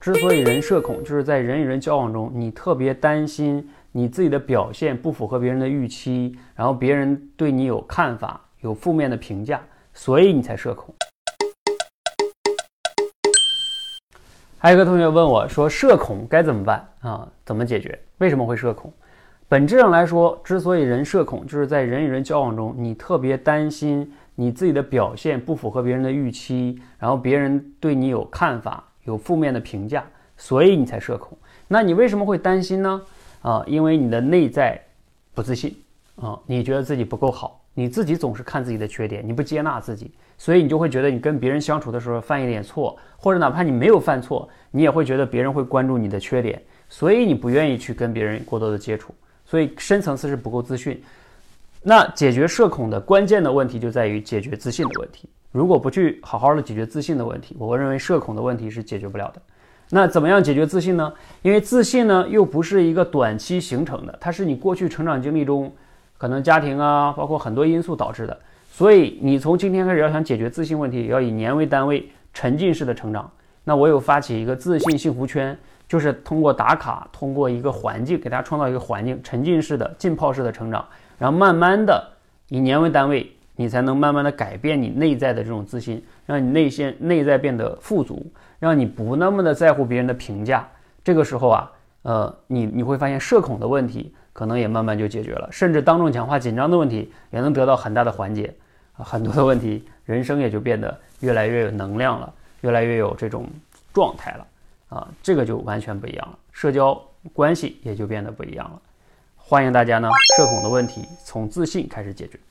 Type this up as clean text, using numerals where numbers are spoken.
之所以人社恐，就是在人与人交往中，你特别担心你自己的表现不符合别人的预期，然后别人对你有看法，有负面的评价，所以你才社恐。还有一个同学问我说，社恐该怎么办啊？怎么解决？为什么会社恐？本质上来说，之所以人社恐，就是在人与人交往中，你特别担心你自己的表现不符合别人的预期，然后别人对你有看法，有负面的评价，所以你才社恐。那你为什么会担心呢？因为你的内在不自信你觉得自己不够好，你自己总是看自己的缺点，你不接纳自己，所以你就会觉得你跟别人相处的时候犯一点错，或者哪怕你没有犯错，你也会觉得别人会关注你的缺点，所以你不愿意去跟别人过多的接触，所以深层次是不够自信。那解决社恐的关键的问题就在于解决自信的问题。如果不去好好的解决自信的问题，我认为社恐的问题是解决不了的。那怎么样解决自信呢？因为自信呢又不是一个短期形成的，它是你过去成长经历中可能家庭包括很多因素导致的。所以你从今天开始要想解决自信问题，也要以年为单位，沉浸式的成长。那我有发起一个自信幸福圈，就是通过打卡，通过一个环境给大家创造一个环境，沉浸式的浸泡式的成长，然后慢慢的以年为单位，你才能慢慢的改变你内在的这种自信，让你内在变得富足，让你不那么的在乎别人的评价。这个时候你会发现社恐的问题可能也慢慢就解决了，甚至当众讲话紧张的问题也能得到很大的缓解很多的问题，人生也就变得越来越有能量了，越来越有这种状态了这个就完全不一样了，社交关系也就变得不一样了。欢迎大家呢，社恐的问题从自信开始解决。